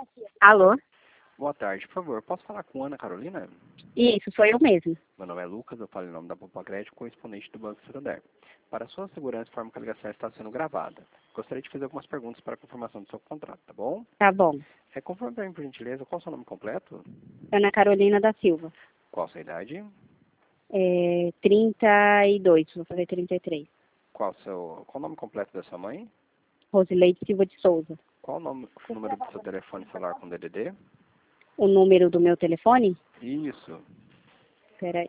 Alô? Boa tarde, por favor, posso falar com Ana Carolina? Isso, sou eu mesmo. Meu nome é Lucas, eu falo em nome da Poupa Crédito, correspondente do Banco Santander. Para sua segurança, informo que a ligação está sendo gravada. Gostaria de fazer algumas perguntas para a confirmação do seu contrato, tá bom? Tá bom. Confirme para mim, por gentileza, qual é o seu nome completo? Ana Carolina da Silva. Qual a sua idade? 32, vou fazer 33. Qual o nome completo da sua mãe? Rosileide Silva de Souza. Qual o número do seu telefone celular com DDD? O número do meu telefone? Isso. Peraí.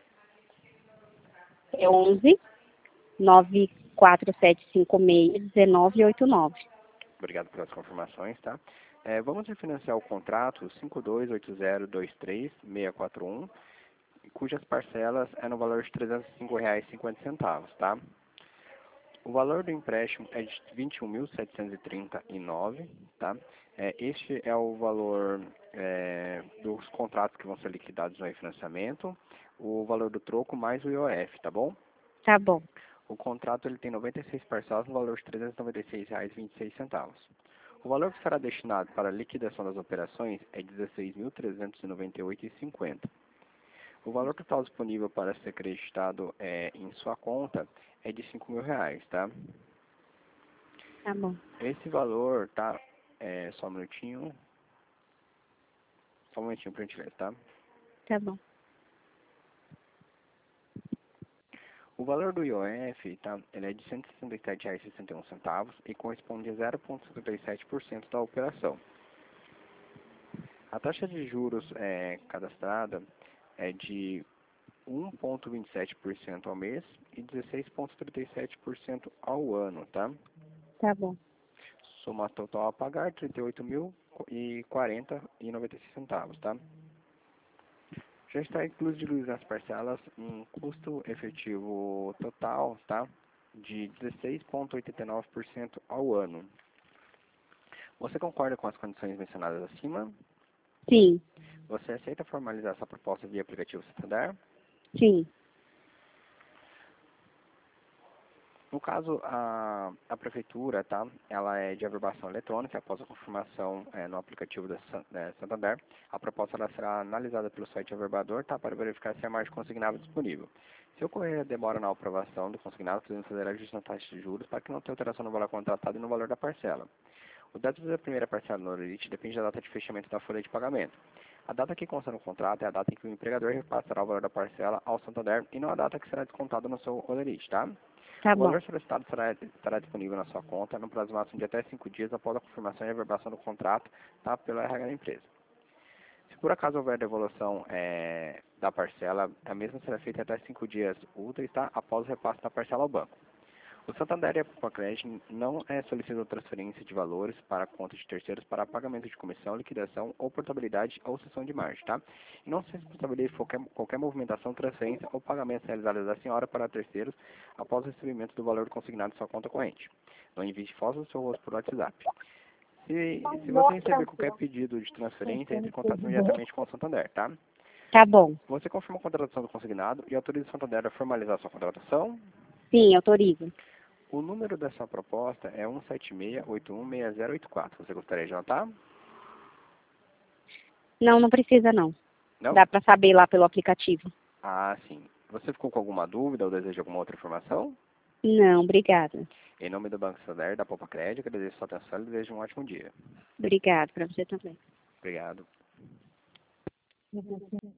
É 11 94756 1989. Obrigado pelas confirmações, tá? Vamos refinanciar o contrato 528023-641, cujas parcelas é no valor de R$ 305,50, tá? O valor do empréstimo é de 21.739, tá? Este é o valor dos contratos que vão ser liquidados no refinanciamento, o valor do troco mais o IOF, tá bom? Tá bom. O contrato ele tem 96 parcelas no valor de R$ 396,26. O valor que será destinado para a liquidação das operações é R$ 16.398,50. O valor total disponível para ser acreditado em sua conta é de R$ 5.000, tá? Tá bom. Esse valor, tá? Só um minutinho. Só um momentinho pra gente ver, tá? Tá bom. O valor do IOF, tá? Ele é de R$ 167,61 e corresponde a 0,57% da operação. A taxa de juros cadastrada é de 1,27% ao mês e 16,37% ao ano, tá? Tá bom. Soma total a pagar R$ 38.040,96, tá? Já está incluído nas parcelas um custo efetivo total, tá? De 16,89% ao ano. Você concorda com as condições mencionadas acima? Sim. Você aceita formalizar essa proposta via aplicativo Santander? Sim. No caso, a prefeitura, tá? Ela é de averbação eletrônica, após a confirmação no aplicativo da Santander. A proposta ela será analisada pelo site averbador, tá? Para verificar se há margem consignável disponível. Se ocorrer demora na aprovação do consignado, podemos fazer ajuste na taxa de juros para que não tenha alteração no valor contratado e no valor da parcela. O débito da primeira parcela no Orite depende da data de fechamento da folha de pagamento. A data que consta no contrato é a data em que o empregador repassará o valor da parcela ao Santander e não a data que será descontada no seu Orite, tá? Tá O bom. valor solicitado estará disponível na sua conta no prazo máximo de até 5 dias após a confirmação e averbação do contrato, tá, pelo RH da empresa. Se por acaso houver devolução da parcela, a mesma será feita até 5 dias úteis, tá, após o repasse da parcela ao banco. O Santander e a Poupa Crédito não solicitam transferência de valores para conta de terceiros para pagamento de comissão, liquidação ou portabilidade ou cessão de margem, tá? E não se responsabiliza qualquer movimentação, transferência ou pagamento realizados da senhora para terceiros após o recebimento do valor consignado em sua conta corrente. Não envie fotos do seu rosto por WhatsApp. Se você receber qualquer pedido de transferência, entre em contato imediatamente com o Santander, tá? Tá bom. Você confirma a contratação do consignado e autoriza o Santander a formalizar sua contratação? Sim, autorizo. O número dessa proposta é 176816084. Você gostaria de anotar? Não, não precisa não. Não? Dá pra saber lá pelo aplicativo. Ah, sim. Você ficou com alguma dúvida ou deseja alguma outra informação? Não, obrigada. Em nome do Banco Santander, da Poupa Crédito, agradeço a sua atenção e desejo um ótimo dia. Obrigada, pra você também. Obrigado.